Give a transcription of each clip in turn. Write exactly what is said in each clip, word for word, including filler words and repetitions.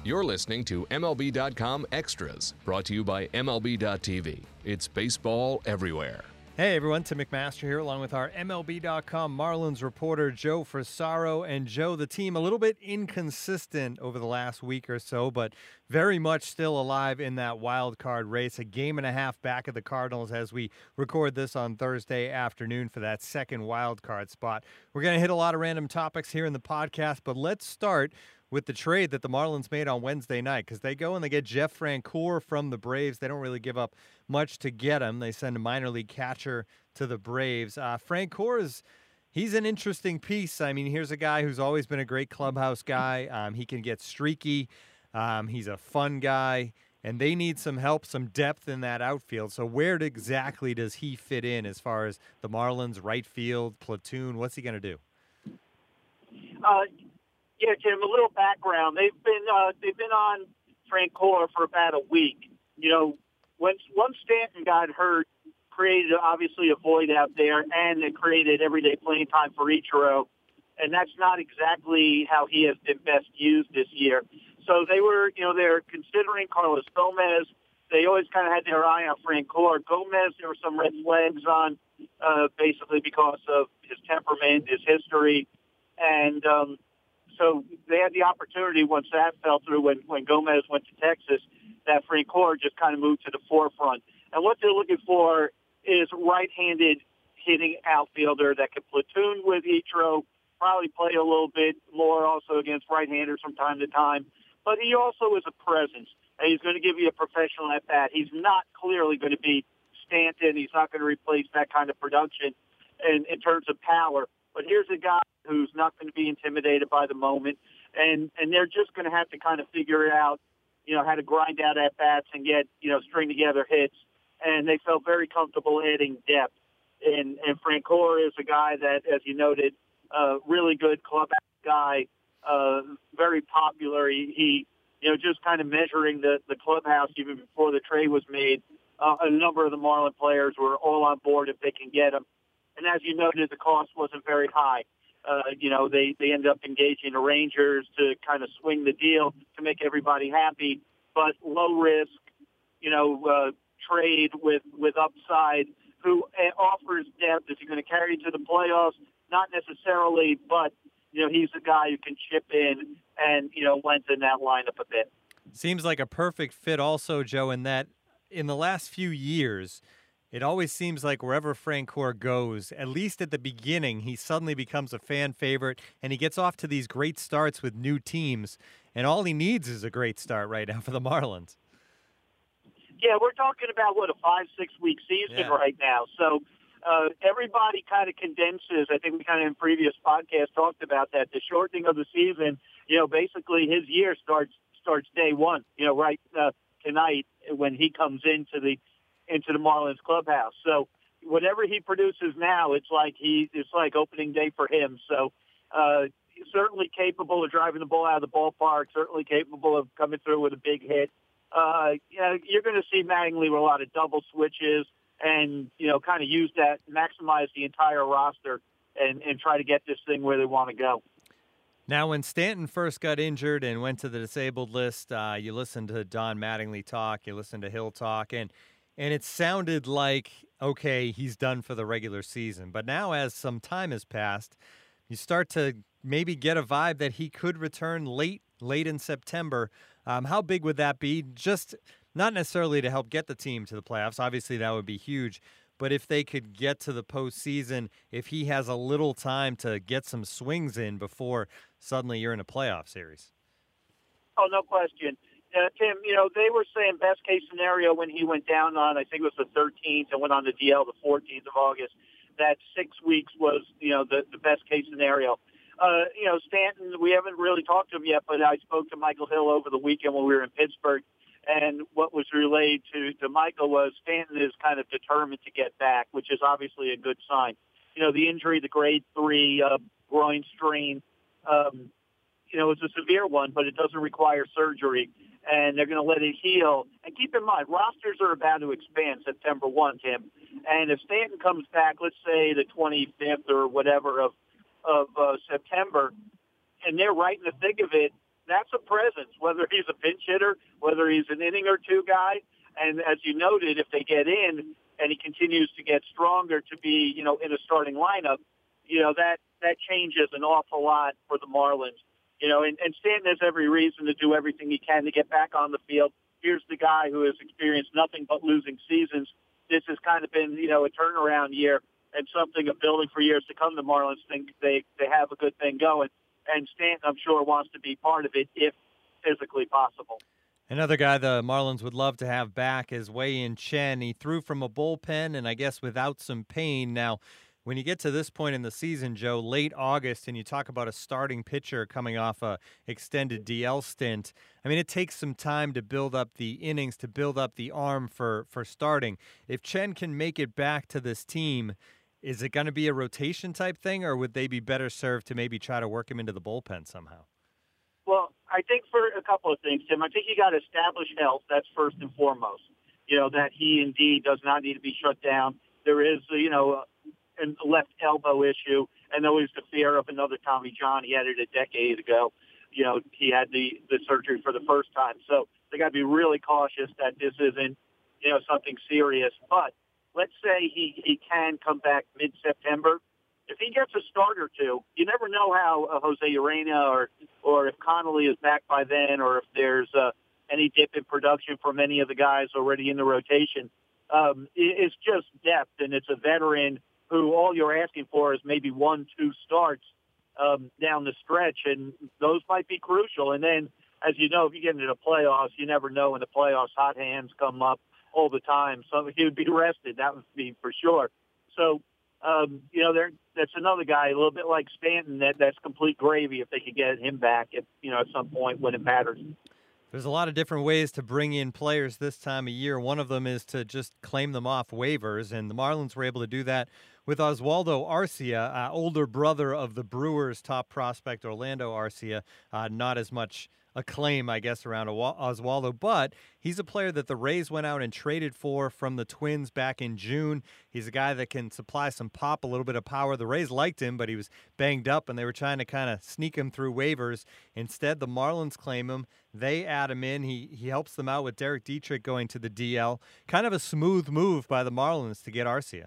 You're listening to M L B dot com Extras, brought to you by M L B dot T V. It's baseball everywhere. Hey everyone, Tim McMaster here along with our M L B dot com Marlins reporter Joe Frisaro. And Joe, the team a little bit inconsistent over the last week or so, but very much still alive in that wild card race. A game and a half back of the Cardinals as we record this on Thursday afternoon for that second wild card spot. We're going to hit a lot of random topics here in the podcast, but let's start with the trade that the Marlins made on Wednesday night, because they go and they get Jeff Francoeur from the Braves. They don't really give up much to get him. They send a minor league catcher to the Braves. Uh, Francoeur is he's an interesting piece. I mean, here's a guy who's always been a great clubhouse guy. Um, he can get streaky. Um, he's a fun guy, and they need some help, some depth in that outfield. So where exactly does he fit in as far as the Marlins right field platoon? What's he going to do? Uh, Yeah, Jim, a little background. They've been uh, they've been on Francoeur for about a week. You know, when once Stanton got hurt, created obviously a void out there, and it created everyday playing time for Ichiro, and that's not exactly how he has been best used this year. So they were, you know, they're considering Carlos Gomez. They always kind of had their eye on Francoeur. Gomez, there were some red flags on, uh, basically because of his temperament, his history, and um, so they had the opportunity once that fell through when, when Gomez went to Texas, that Francoeur just kind of moved to the forefront. And what they're looking for is right-handed hitting outfielder that can platoon with Ichiro, probably play a little bit more also against right-handers from time to time. But he also is a presence, and he's going to give you a professional at-bat. He's not clearly going to be Stanton. He's not going to replace that kind of production in, in terms of power. But here's a guy who's not going to be intimidated by the moment, and, and they're just going to have to kind of figure out, you know, how to grind out at-bats and get, you know, string together hits. And they felt very comfortable adding depth. And, and Francoeur is a guy that, as you noted, uh, really good clubhouse guy, uh, very popular. He, he, you know, just kind of measuring the, the clubhouse even before the trade was made. Uh, a number of the Marlin players were all on board if they can get him. And as you noted, the cost wasn't very high. Uh, you know, they, they ended up engaging the Rangers to kind of swing the deal to make everybody happy, but low risk, you know, uh, trade with, with upside, who uh, offers depth. Is he going to carry you to the playoffs? Not necessarily, but, you know, he's a guy who can chip in and, you know, lengthen that lineup a bit. Seems like a perfect fit also, Joe, in that in the last few years, it always seems like wherever Francoeur goes, at least at the beginning, he suddenly becomes a fan favorite, and he gets off to these great starts with new teams. And all he needs is a great start right now for the Marlins. Yeah, we're talking about, what, a five, six-week season yeah. right now. So uh, everybody kind of condenses. I think we kind of in previous podcasts talked about that. The shortening of the season, you know, basically his year starts starts day one, you know, right uh, tonight when he comes into the into the Marlins clubhouse. So whatever he produces now, it's like he it's like opening day for him. So uh, he's certainly capable of driving the ball out of the ballpark, certainly capable of coming through with a big hit. Uh, you know, you're going to see Mattingly with a lot of double switches and, you know, kind of use that, maximize the entire roster and, and try to get this thing where they want to go. Now, when Stanton first got injured and went to the disabled list, uh, you listened to Don Mattingly talk, you listened to Hill talk, and And it sounded like, okay, he's done for the regular season. But now as some time has passed, you start to maybe get a vibe that he could return late, late in September. Um, how big would that be? Just not necessarily to help get the team to the playoffs. Obviously, that would be huge. But if they could get to the postseason, if he has a little time to get some swings in before suddenly you're in a playoff series. Oh, no question. Uh, Tim, you know, they were saying best case scenario when he went down on, I think it was the thirteenth and went on the D L the fourteenth of August, that six weeks was, you know, the, the best case scenario. Uh, you know, Stanton, we haven't really talked to him yet, but I spoke to Michael Hill over the weekend when we were in Pittsburgh, and what was relayed to, to Michael was Stanton is kind of determined to get back, which is obviously a good sign. You know, the injury, the grade three uh, groin strain, um, you know, it's a severe one, but it doesn't require surgery, and they're going to let it heal. And keep in mind, rosters are about to expand September first, Tim. And if Stanton comes back, let's say the twenty-fifth or whatever of, of uh, September, and they're right in the thick of it, that's a presence, whether he's a pinch hitter, whether he's an inning or two guy. And as you noted, if they get in and he continues to get stronger to be, you know, in a starting lineup, you know, that, that changes an awful lot for the Marlins. You know, and, and Stanton has every reason to do everything he can to get back on the field. Here's the guy who has experienced nothing but losing seasons. This has kind of been, you know, a turnaround year and something of building for years to come. The Marlins think they, they have a good thing going. And Stanton, I'm sure, wants to be part of it if physically possible. Another guy the Marlins would love to have back is Wei-Yin Chen. He threw from a bullpen and I guess without some pain. Now, when you get to this point in the season, Joe, late August, and you talk about a starting pitcher coming off a extended D L stint, I mean, it takes some time to build up the innings, to build up the arm for, for starting. If Chen can make it back to this team, is it going to be a rotation type thing, or would they be better served to maybe try to work him into the bullpen somehow? Well, I think for a couple of things, Tim. I think you got to establish health. That's first and foremost. You know, that he indeed does not need to be shut down. There is, you know, a left elbow issue, and always the fear of another Tommy John. He had it a decade ago. You know, he had the, the surgery for the first time. So they got to be really cautious that this isn't, you know, something serious. But let's say he, he can come back mid-September. If he gets a start or two, you never know how uh, Jose Urena or or if Connolly is back by then, or if there's uh, any dip in production from any of the guys already in the rotation. Um, it, it's just depth, and it's a veteran who all you're asking for is maybe one, two starts um, down the stretch, and those might be crucial. And then, as you know, if you get into the playoffs, you never know when the playoffs hot hands come up all the time. So he would be rested, that would be for sure. So, um, you know, there that's another guy, a little bit like Stanton, that that's complete gravy if they could get him back at, you know, at some point when it matters. There's a lot of different ways to bring in players this time of year. One of them is to just claim them off waivers, and the Marlins were able to do that with Oswaldo Arcia, uh, older brother of the Brewers' top prospect, Orlando Arcia. Uh, not as much acclaim, I guess, around Oswaldo, but he's a player that the Rays went out and traded for from the Twins back in June. He's a guy that can supply some pop, a little bit of power. The Rays liked him, but he was banged up, and they were trying to kind of sneak him through waivers. Instead, the Marlins claim him. They add him in. He he helps them out with Derek Dietrich going to the D L. Kind of a smooth move by the Marlins to get Arcia.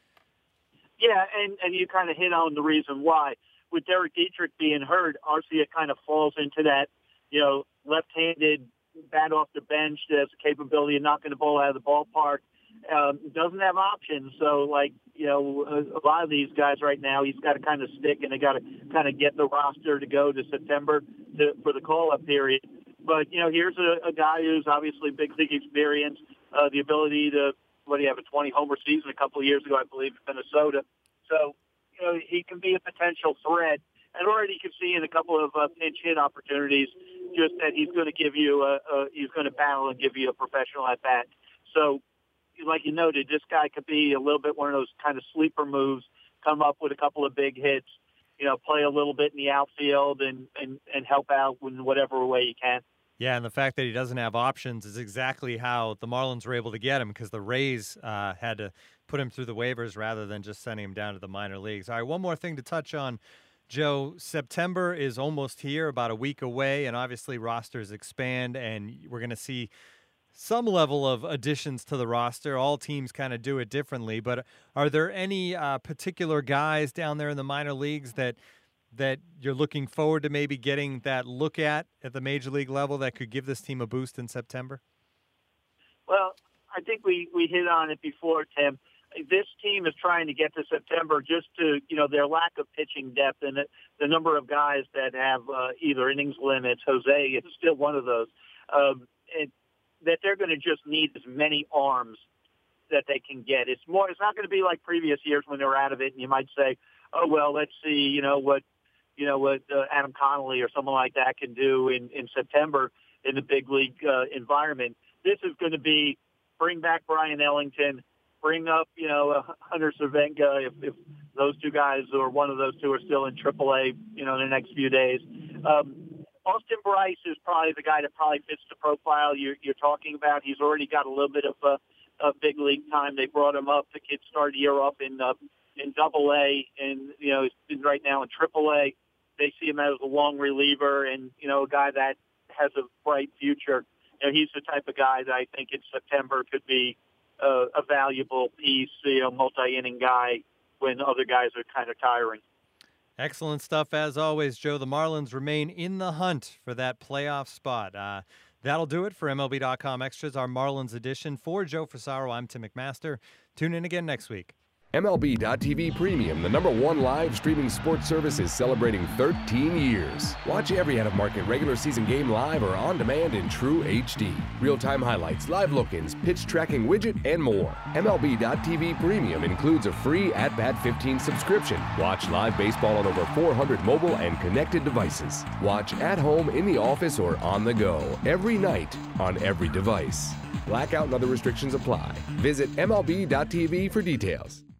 Yeah, and, and you kind of hit on the reason why. With Derek Dietrich being hurt, Arcia kind of falls into that, you know, left-handed bat off the bench that has the capability of knocking the ball out of the ballpark. Um, doesn't have options. So, like, you know, a, a lot of these guys right now, he's got to kind of stick, and they got to kind of get the roster to go to September to, for the call-up period. But, you know, here's a, a guy who's obviously big league experience, uh, the ability to, what do you have, a twenty homer season a couple of years ago, I believe, in Minnesota. So, you know, he can be a potential threat. And already you can see in a couple of uh, pinch hit opportunities just that he's going to give you a, a he's going to battle and give you a professional at bat. So, like you noted, this guy could be a little bit one of those kind of sleeper moves, come up with a couple of big hits, you know, play a little bit in the outfield and, and, and help out in whatever way you can. Yeah, and the fact that he doesn't have options is exactly how the Marlins were able to get him, because the Rays uh, had to put him through the waivers rather than just sending him down to the minor leagues. All right, one more thing to touch on, Joe. September is almost here, about a week away, and obviously rosters expand, and we're going to see some level of additions to the roster. All teams kind of do it differently, but are there any uh, particular guys down there in the minor leagues that that you're looking forward to maybe getting that look at at the major league level that could give this team a boost in September? Well, I think we, we hit on it before, Tim. This team is trying to get to September just to, you know, their lack of pitching depth and the, the number of guys that have uh, either innings limits. Jose is still one of those. Um, and that they're going to just need as many arms that they can get. It's more. It's not going to be like previous years when they were out of it, and you might say, "Oh well, let's see, you know what, you know what uh, Adam Connolly or someone like that can do in, in September in the big league uh, environment." This is going to be bring back Brian Ellington, bring up, you know, uh, Hunter Cervenka if, if those two guys or one of those two are still in triple A, you know, in the next few days. Um, Austin Bryce is probably the guy that probably fits the profile you're, you're talking about. He's already got a little bit of uh, uh, big league time. They brought him up. The kid started the year off in uh, in Double A, and you know he's right now in Triple A. they see him as a long reliever and, you know, a guy that has a bright future. You know, he's the type of guy that I think in September could be uh, a valuable piece, you know, multi-inning guy when other guys are kind of tiring. Excellent stuff as always, Joe. The Marlins remain in the hunt for that playoff spot. Uh, that'll do it for M L B dot com Extras, our Marlins edition. For Joe Frisaro, I'm Tim McMaster. Tune in again next week. M L B dot T V Premium, the number one live streaming sports service, is celebrating thirteen years. Watch every out-of-market regular season game live or on demand in true H D. Real-time highlights, live look-ins, pitch tracking widget, and more. M L B dot T V Premium includes a free At Bat fifteen subscription. Watch live baseball on over four hundred mobile and connected devices. Watch at home, in the office, or on the go every night on every device. Blackout and other restrictions apply. Visit M L B dot T V for details.